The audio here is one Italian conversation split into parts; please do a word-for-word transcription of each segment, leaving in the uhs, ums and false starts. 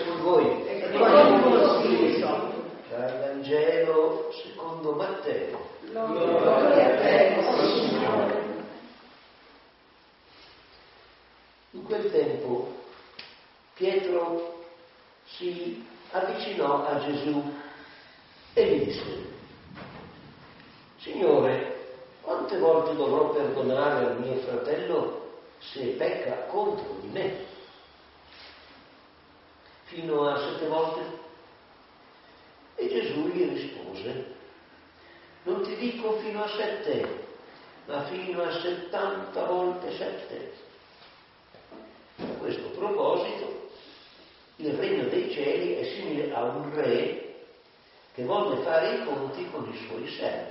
con voi. E con il tuo spirito. Dal Vangelo secondo Matteo. Gloria a te, Signore. In quel tempo Pietro si avvicinò a Gesù e gli disse: Signore, quante volte dovrò perdonare al mio fratello se pecca contro di me? Fino a sette volte? E Gesù gli rispose: non ti dico fino a sette, ma fino a settanta volte sette. A questo proposito, il regno dei cieli è simile a un re che volle fare i conti con i suoi servi.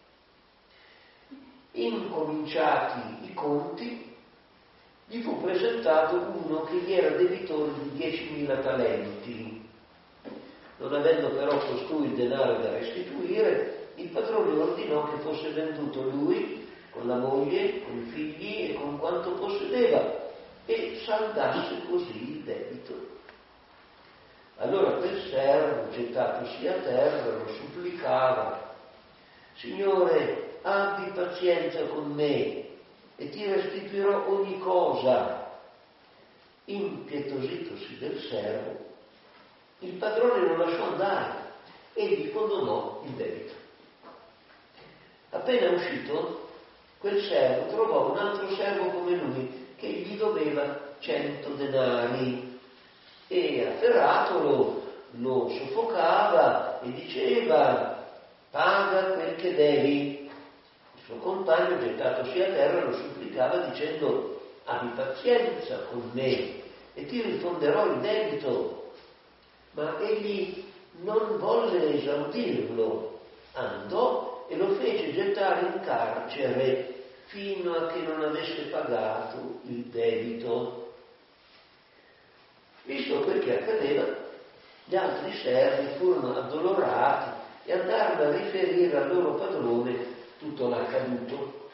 Incominciati i conti, gli fu presentato uno che gli era debitore di diecimila talenti. Non avendo però costui il denaro da restituire, il padrone ordinò che fosse venduto lui, con la moglie, con i figli e con quanto possedeva, e saldasse così il debito. Allora quel servo, gettatosi a terra, lo supplicava: Signore, abbi pazienza con me e ti restituirò ogni cosa. Impietositosi del servo, il padrone lo lasciò andare e gli condonò il debito. Appena uscito, quel servo trovò un altro servo come lui che gli doveva cento denari e afferratolo lo soffocava e diceva: paga quel che devi. Il suo compagno, gettatosi a terra, lo supplicava dicendo: abbi pazienza con me e ti rifonderò il debito. Ma egli non volle esaudirlo, andò e lo fece gettare in carcere fino a che non avesse pagato il debito. Visto quel che accadeva, gli altri servi furono addolorati e andarono a riferire al loro padrone tutto l'accaduto.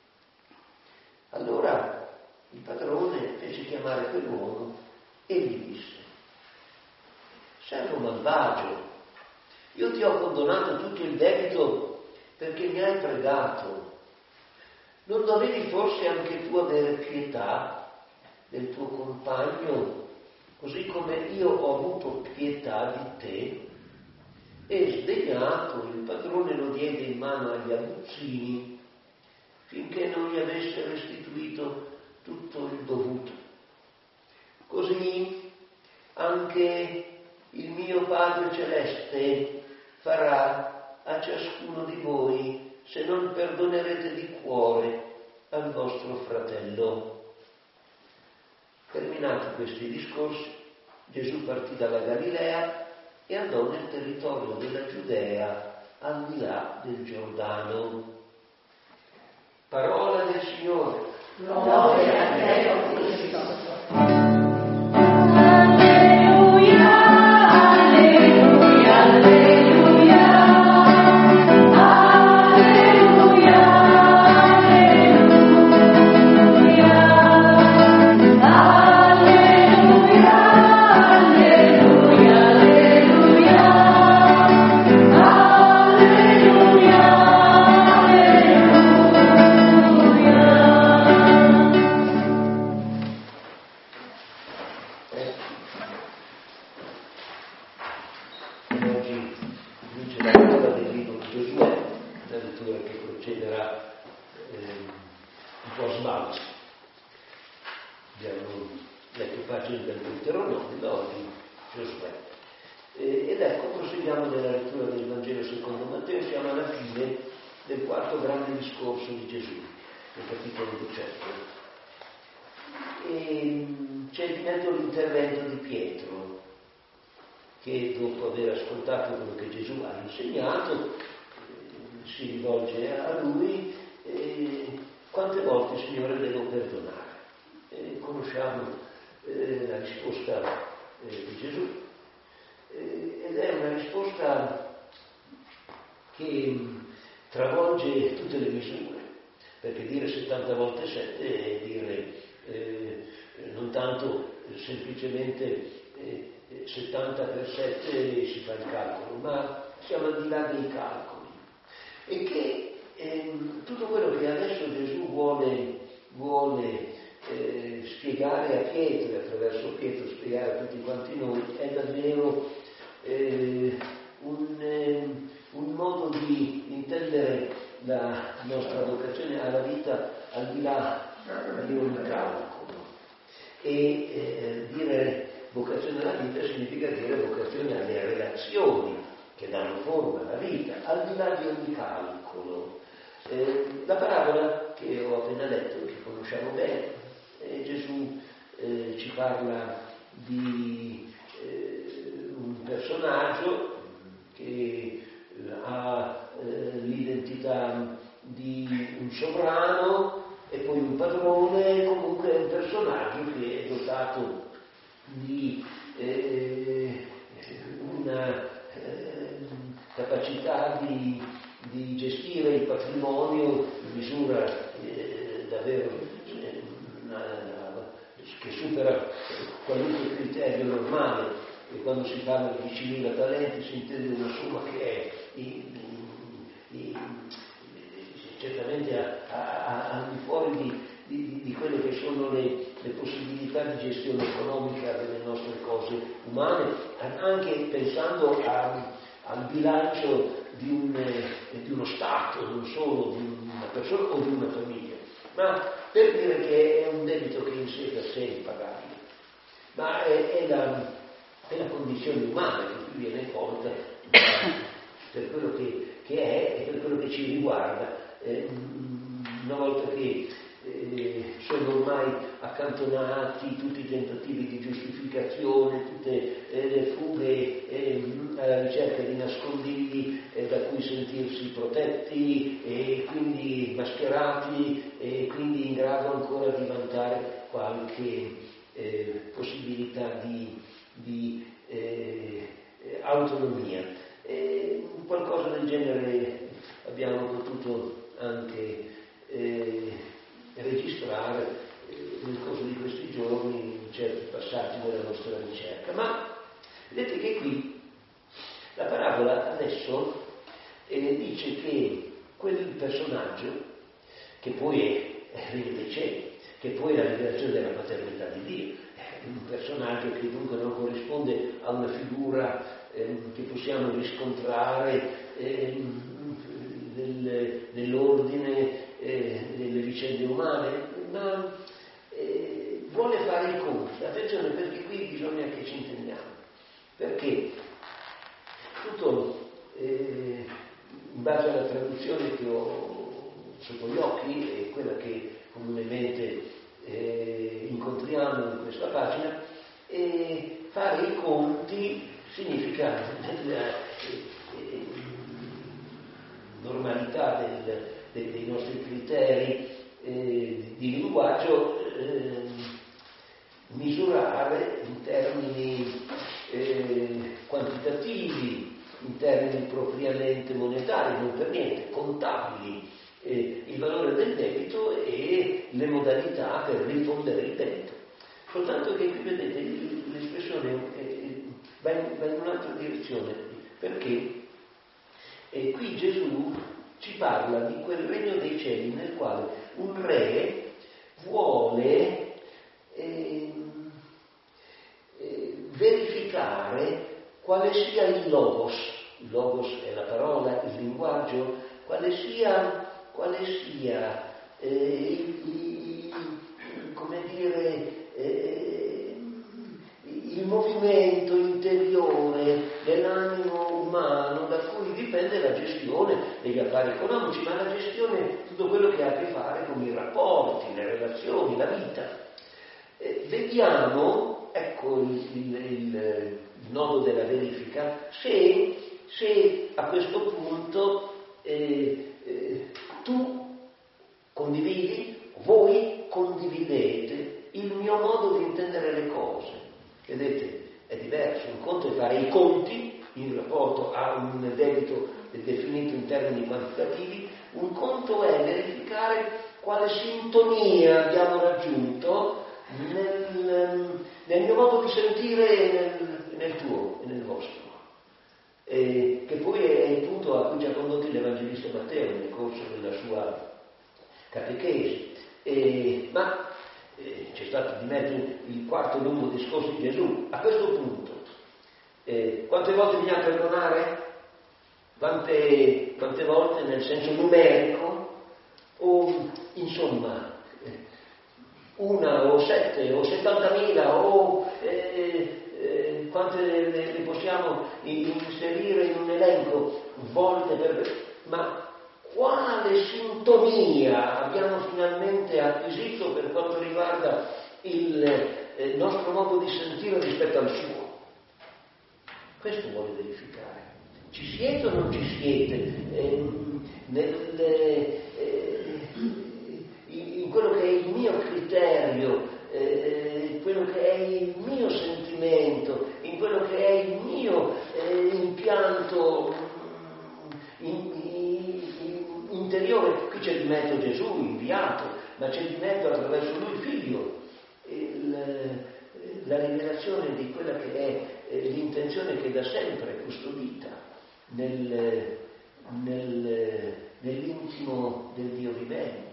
Allora il padrone fece chiamare quell'uomo e gli disse: servo malvagio, io ti ho condonato tutto il debito perché mi hai pregato. Non dovevi forse anche tu avere pietà del tuo compagno, così come io ho avuto pietà di te? E sdegnato, il padrone lo diede in mano agli aguzzini finché non gli avesse restituito tutto il dovuto. Così anche il mio Padre Celeste farà a ciascuno di voi se non perdonerete di cuore al vostro fratello. Terminati questi discorsi, Gesù partì dalla Galilea e andò nel territorio della Giudea, al di là del Giordano. Parola del Signore. Gloria a te, o Cristo. Che dopo aver ascoltato quello che Gesù ha insegnato, eh, si rivolge a lui: eh, quante volte, Signore, devo perdonare? Eh, conosciamo eh, la risposta eh, di Gesù, eh, ed è una risposta che travolge tutte le misure, perché dire settanta volte sette è dire eh, non tanto semplicemente eh, settanta per sette si fa il calcolo, ma siamo al di là dei calcoli. E che ehm, tutto quello che adesso Gesù vuole, vuole eh, spiegare a Pietro, e attraverso Pietro spiegare a tutti quanti noi, è davvero eh, un, eh, un modo di intendere la nostra vocazione alla vita al di là di ogni calcolo. E eh, dire vocazione alla vita significa dire vocazione alle relazioni che danno forma alla vita, al di là di ogni calcolo. Eh, la parabola che ho appena letto, che conosciamo bene, eh, Gesù eh, ci parla di eh, un personaggio che eh, ha eh, l'identità di un sovrano e poi un padrone, comunque è un personaggio che è dotato di eh, una eh, capacità di, di gestire il patrimonio in misura eh, davvero eh, una, una, che supera qualunque criterio normale, e quando si parla di diecimila talenti si intende una somma che è i, i, i, certamente al di fuori di, di, di quelle che sono le, le possibilità di gestione economica delle nostre cose umane, anche pensando a, al bilancio di, un, di uno Stato, non solo di una persona o di una famiglia, ma per dire che è un debito che in sé per sé è impagabile, ma è, è, la, è la condizione umana che qui viene colta per quello che, che è e per quello che ci riguarda. Eh, una volta che eh, sono ormai accantonati tutti i tentativi di giustificazione, tutte eh, le fughe eh, alla ricerca di nascondigli eh, da cui sentirsi protetti e quindi mascherati e quindi in grado ancora di vantare qualche eh, possibilità di, di eh, autonomia. Eh, qualcosa del genere abbiamo potuto anche eh, registrare eh, nel corso di questi giorni in certi passaggi della nostra ricerca. Ma vedete che qui la parabola adesso eh, dice che quel personaggio, che poi è regno dei cieli, che poi è la rivelazione della paternità di Dio, è un personaggio che dunque non corrisponde a una figura eh, che possiamo riscontrare eh, Del, nell'ordine eh, delle vicende umane, ma eh, vuole fare i conti. Attenzione, perché qui bisogna che ci intendiamo, perché tutto eh, in base alla traduzione che ho sotto gli occhi e quella che comunemente eh, incontriamo in questa pagina, eh, fare i conti significa eh, normalità del, de, dei nostri criteri eh, di linguaggio, eh, misurare in termini eh, quantitativi, in termini propriamente monetari, non per niente, contabili, eh, il valore del debito e le modalità per rifondere il debito. Soltanto che qui vedete l'espressione eh, va, in, va in un'altra direzione, perché e qui Gesù ci parla di quel regno dei cieli nel quale un re vuole eh, eh, verificare quale sia il logos, il logos è la parola, il linguaggio, quale sia, quale sia eh, il, il, come dire, eh, il movimento interiore dell'animo umano da cui dipende la gestione degli affari economici, ma la gestione, tutto quello che ha a che fare con i rapporti, le relazioni, la vita. Eh, vediamo, ecco il, il, il, il nodo della verifica, se, se a questo punto eh, eh, tu condividi, voi condividete il mio modo di intendere le cose. Vedete, è diverso, un conto è fare i conti in rapporto a un debito definito in termini quantitativi, un conto è verificare quale sintonia abbiamo raggiunto nel, nel mio modo di sentire e nel, nel tuo e nel vostro, e che poi è il punto a cui ci ha condotto l'Evangelista Matteo nel corso della sua catechesi. E, ma eh, c'è stato di mezzo il quarto lungo discorso di Gesù. A questo punto, eh, quante volte bisogna perdonare? Quante, quante volte nel senso numerico? O insomma, una o sette o settantamila o eh, eh, quante le, le possiamo inserire in un elenco volte per... ma quale sintonia abbiamo finalmente acquisito per quanto riguarda il eh, nostro modo di sentire rispetto al suo? Questo vuole verificare. Ci siete o non ci siete? Eh, nel, eh, in quello che è il mio criterio, eh, quello che è il mio sentimento, in quello che è il mio eh, impianto in, in, interiore. Qui c'è di mezzo Gesù inviato, ma c'è di mezzo attraverso lui figlio il, la rivelazione di quella che è eh, l'intenzione che da sempre è custodita nel, nel, nell'intimo del Dio vivente.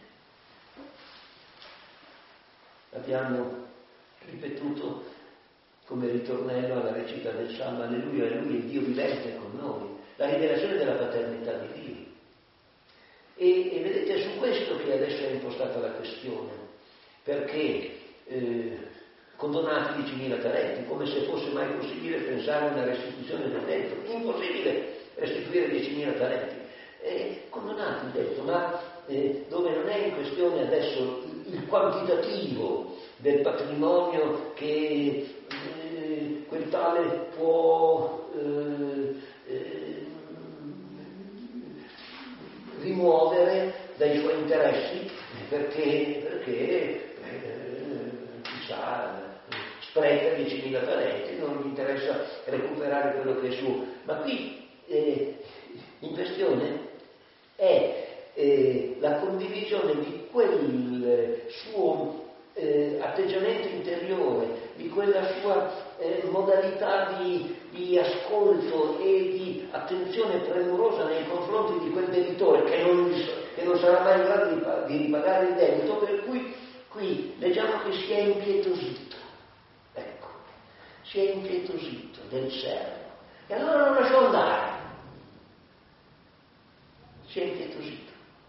Abbiamo ripetuto come ritornello alla recita del Salmo: Alleluia, alleluia, il Dio vivente è con noi, la rivelazione della paternità di Dio. E, e vedete, è su questo che adesso è impostata la questione, perché eh, condonati diecimila talenti, come se fosse mai possibile pensare a una restituzione del debito. Impossibile restituire diecimila talenti. Eh, condonati il debito, ma eh, dove non è in questione adesso il quantitativo del patrimonio che eh, quel tale può eh, eh, rimuovere dai suoi interessi, perché, perché eh, chissà, spreca diecimila talenti, non gli interessa recuperare quello che è suo. Ma qui eh, in questione è eh, la condivisione di quel suo eh, atteggiamento interiore, di quella sua eh, modalità di, di ascolto e di attenzione premurosa nei confronti di quel debitore che non, che non sarà mai in grado di, di ripagare il debito, per cui qui leggiamo che si è impietosito. Ecco, si è impietosito del servo. E allora non lasciò andare. Si è impietosito.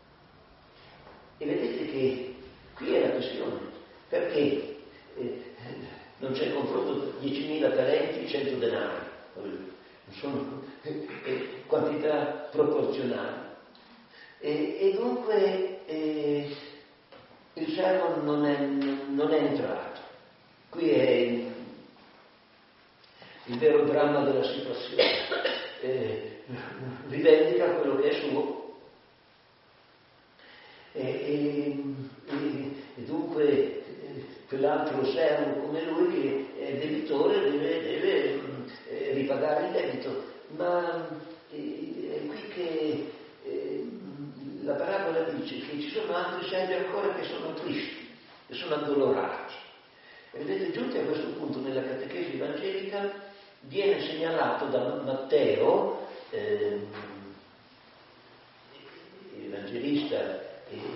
E vedete che qui è la questione, perché eh, non c'è confronto diecimila talenti, cento denari, sono eh, quantità proporzionali. E, e dunque eh, il servo non è, non è entrato. Qui è il, il vero dramma della situazione. Eh, rivendica quello che è suo. E, e, e dunque eh, quell'altro servo come lui che è debitore deve, deve eh, ripagare il debito, ma eh, è qui che eh, la parabola dice che ci sono altri servi ancora che sono tristi, che sono addolorati. E vedete, giunti a questo punto nella catechesi evangelica viene segnalato da Matteo, eh, evangelista,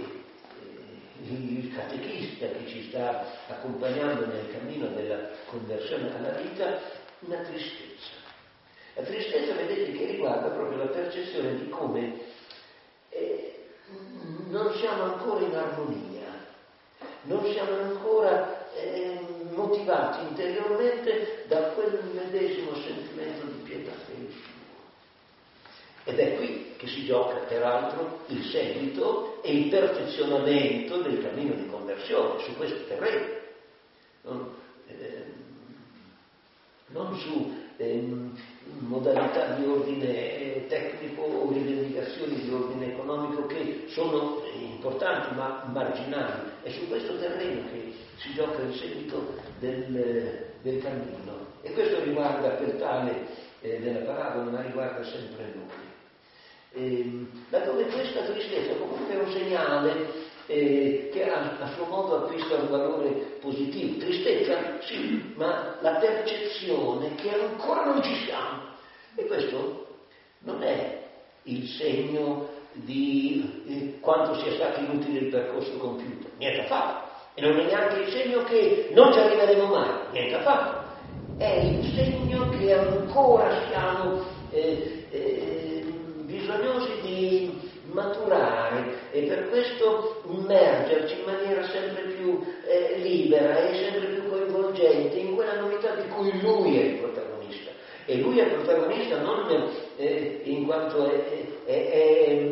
il catechista che ci sta accompagnando nel cammino della conversione alla vita, una tristezza. La tristezza, vedete, che riguarda proprio la percezione di come eh, non siamo ancora in armonia, non siamo ancora eh, motivati interiormente da quel medesimo sentimento di pietà che è il suo. Ed è qui che si gioca, peraltro, il seguito e il perfezionamento del cammino di conversione, su questo terreno. Non, eh, non su eh, modalità di ordine tecnico o rivendicazioni di ordine economico che sono importanti ma marginali. È su questo terreno che si gioca il seguito del, del cammino. E questo riguarda per tale eh, della parabola, ma riguarda sempre noi. Eh, laddove questa tristezza comunque è un segnale eh, che a, a suo modo acquista un valore positivo. Tristezza? Sì, ma la percezione che ancora non ci siamo. E questo non è il segno di eh, quanto sia stato inutile il percorso compiuto, niente affatto. E non è neanche il segno che non ci arriveremo mai, niente affatto. È il segno che ancora siamo eh, eh, bisognosi di maturare e per questo immergerci in maniera sempre più eh, libera e sempre più coinvolgente in quella novità di cui lui è il protagonista. E lui è il protagonista non eh, in quanto è, è, è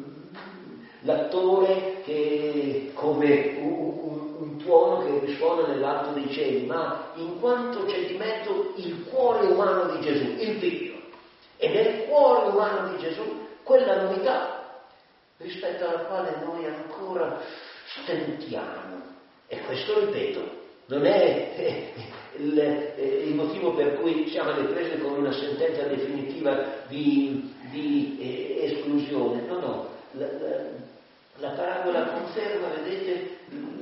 l'attore che come un, un tuono che risuona nell'alto dei cieli, ma in quanto c'è di mezzo il cuore umano di Gesù, il Figlio. E nel cuore umano di Gesù quella novità rispetto alla quale noi ancora stentiamo. E questo, ripeto, non è eh, il, eh, il motivo per cui siamo alle prese con una sentenza definitiva di, di eh, esclusione. No, no. La, la, la parabola conferma, vedete,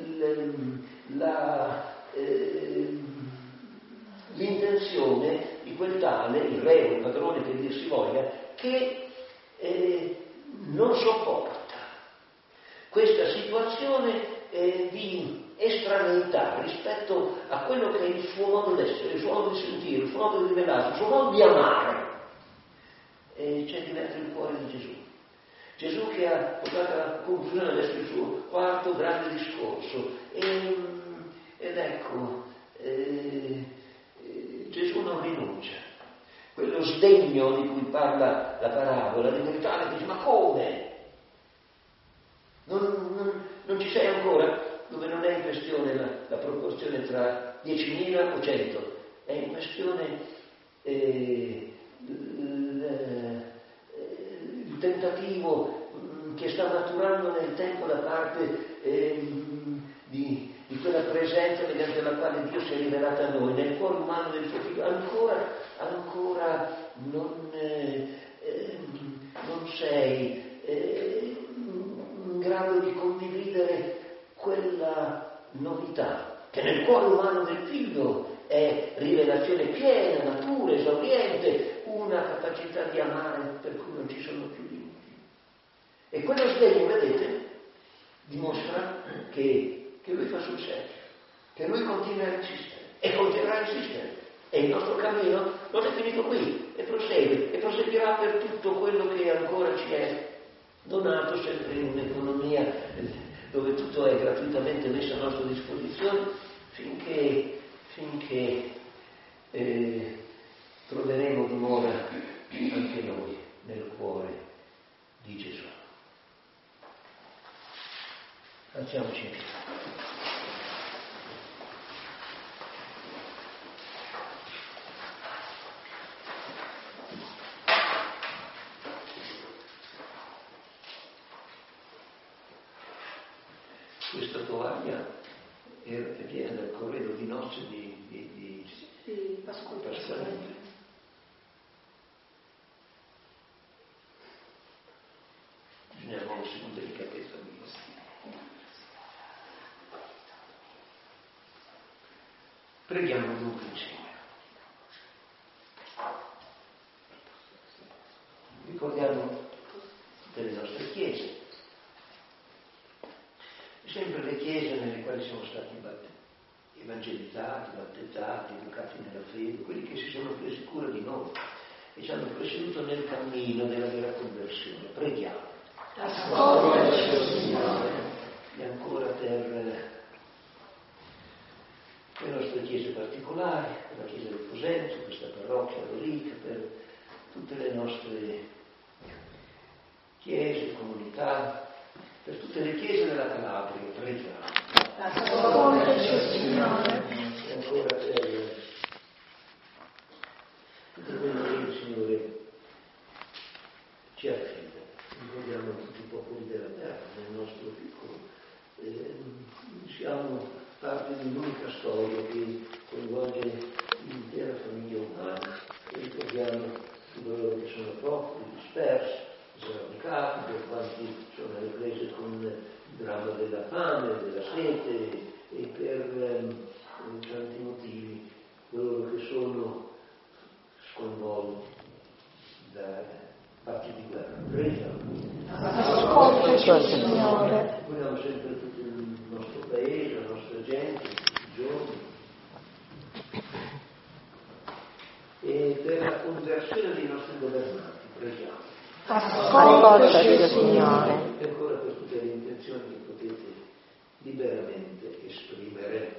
la, eh, l'intenzione di quel tale, il re o il padrone che dir si voglia, che eh, non sopporta questa situazione eh, di estraneità rispetto a quello che è il suo modo d'essere, il suo modo di sentire, il suo modo di rivelarsi, il suo modo di amare. E c'è di mezzo il cuore di Gesù. Gesù che ha portato alla conclusione adesso il suo quarto grande discorso. E, ed ecco, eh, eh, Gesù non rinuncia. Quello sdegno di cui parla la parabola, di quel tale che dice: ma come? Non, non, non ci sei ancora? Dove non è in questione la, la proporzione tra diecimila o cento, è in questione eh, il, il tentativo che sta maturando nel tempo da parte eh, di, di quella presenza mediante la quale Dio si è rivelato a noi, nel cuore umano del suo Figlio. Ancora, ancora non, eh, eh, non sei eh, in grado di condividere quella novità che nel cuore umano del Figlio è rivelazione piena, matura, esauriente, una capacità di amare per cui non ci sono più limiti. E quello sdegno, vedete, dimostra che, che lui fa sul serio, che lui continua a insistere e continuerà a insistere. E il nostro cammino non è finito qui, e prosegue, e proseguirà per tutto quello che ancora ci è donato, sempre in un'economia dove tutto è gratuitamente messo a nostra disposizione, finché, finché eh, troveremo dimora anche noi nel cuore di Gesù. Alziamoci in piedi. Questa tovaglia viene dal corredo di nozze di, di, di, di Pasquale. Bisogna avere una seconda delicatezza mia. Preghiamo dunque insieme. Ricordiamo tutte le nostre chiese, sempre le chiese nelle quali siamo stati evangelizzati, battezzati, educati nella fede, quelli che si sono presi cura di noi e ci hanno presieduto nel cammino della vera conversione. Preghiamo. Ascoltaci, Signore. E ancora per le nostre chiese particolari, per la chiesa del Cosenzo, questa parrocchia Lorica, per tutte le nostre chiese, comunità, per tutte le chiese della Calabria, preghiamo. Ascoltaci, Signore. E ancora per tutte quello che il Signore ci affida. Ricordiamo tutti i popoli della terra, nel nostro piccolo. Eh, siamo parte di un'unica storia che coinvolge l'intera famiglia umana. E ricordiamo coloro che sono profughi, dispersi, sradicati, per quanti sono alle prese con il dramma della Gesù Signore. Vogliamo sempre tutto il nostro paese, la nostra gente, tutti i giorni. E per la conversione dei nostri governanti, preghiamo. Ascoltaci, Signore. E ancora per tutte le intenzioni che potete liberamente esprimere.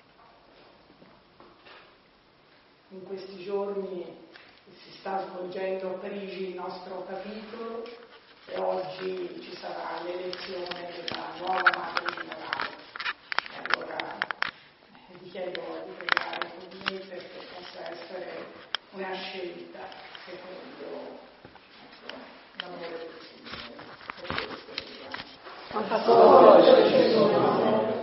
In questi giorni si sta svolgendo a Parigi il nostro capitolo e oggi ci sarà l'elezione della nuova madre generale. E allora vi chiedo di pregare con me perché possa essere una scelta secondo ecco, l'amore del Signore. Per questo preghiamo. Ascoltaci, Signore.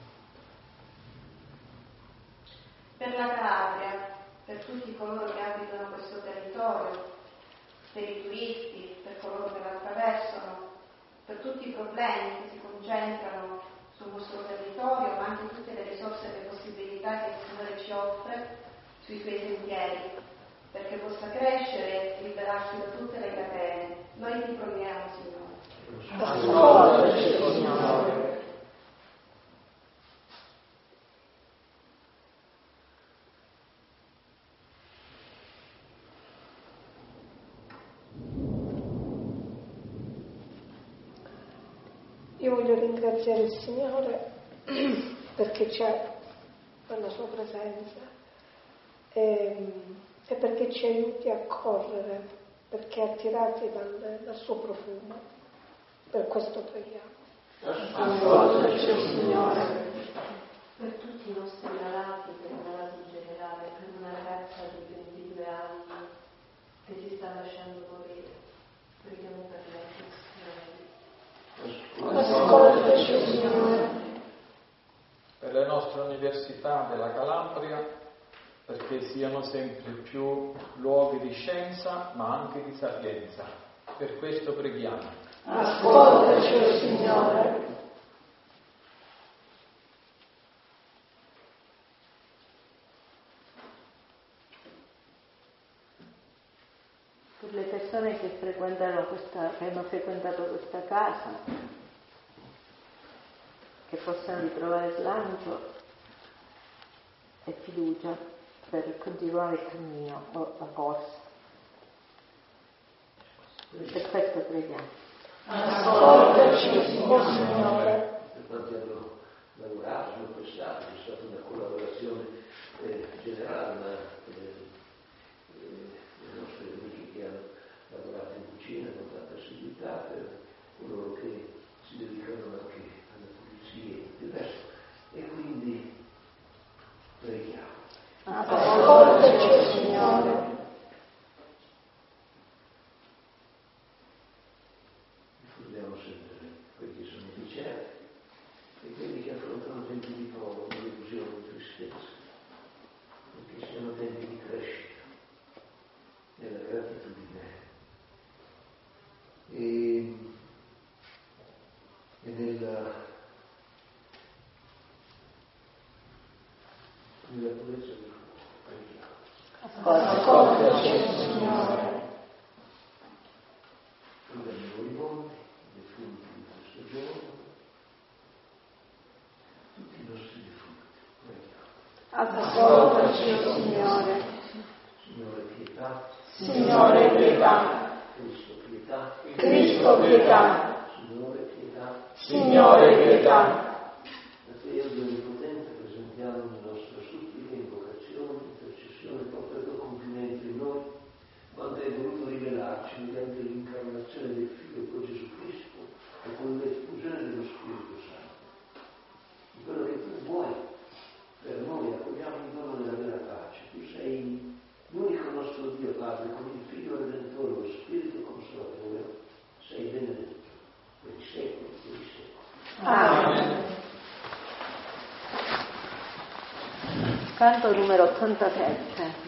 Per la Calabria, per tutti coloro che abitano questo territorio, per i turisti, per coloro che lo attraversano, per tutti i problemi che si concentrano sul nostro territorio, ma anche tutte le risorse e le possibilità che il Signore ci offre sui suoi sentieri, perché possa crescere e liberarsi da tutte le catene. Noi ti preghiamo, Signore. Ascoltaci, Signore. Io voglio ringraziare il Signore perché c'è nella sua presenza e, e perché ci aiuti a correre, perché attirati dal, dal suo profumo. Per questo preghiamo. Ascoltaci, Signore. Per tutti i nostri malati, per i malati in generale, per una ragazza di ventidue anni che si sta lasciando morire, preghiamo per lei. Ascoltaci, Signore. Per le nostre università della Calabria, perché siano sempre più luoghi di scienza ma anche di sapienza. Per questo preghiamo. Ascoltaci, Signore. Per le persone che frequentano questa, che hanno frequentato questa casa, che possano ritrovare slancio e fiducia per continuare il cammino o la corsa. Per questo preghiamo. Ascoltaci, oh Signore. Per quanti hanno lavorato, hanno prestato, c'è stata una collaborazione eh, generale, ma eh, i nostri amici che hanno lavorato in cucina con tanta assiduità, per coloro che si dedicano anche alla pulizia e tutto il resto. E quindi preghiamo. Ascoltaci, Signore. Ricordiamo sempre quelli che sono incerti e quelli che affrontano tempi di prova, di delusione, di tristezza, perché siano tempi di crescita nella gratitudine e, e nella, nella purezza del cuore. Ascoltaci, Signore. Prendiamo i monti, i defunti di questo giorno, tutti i nostri defunti. Preghiamo. Ascoltaci, Signore. Signore pietà, Signore pietà. Cristo pietà, Cristo pietà. Signore pietà. Signore pietà. A te, Dio Onnipotente, presentiamo le nostre suppliche, invocazioni, intercessioni, proprio per compimento in noi, quando hai voluto rivelarci mediante l'incarnazione del Figlio con Gesù Cristo e con l'effusione dello Spirito Santo. Di quello che tu vuoi per noi, accogliamo il dono della vera pace. Tu sei l'unico nostro Dio Padre, con il Figlio Redentore, lo Spirito Consolatore, sei benedetto per i secoli e per i secoli. Amen. Canto numero ottantasette.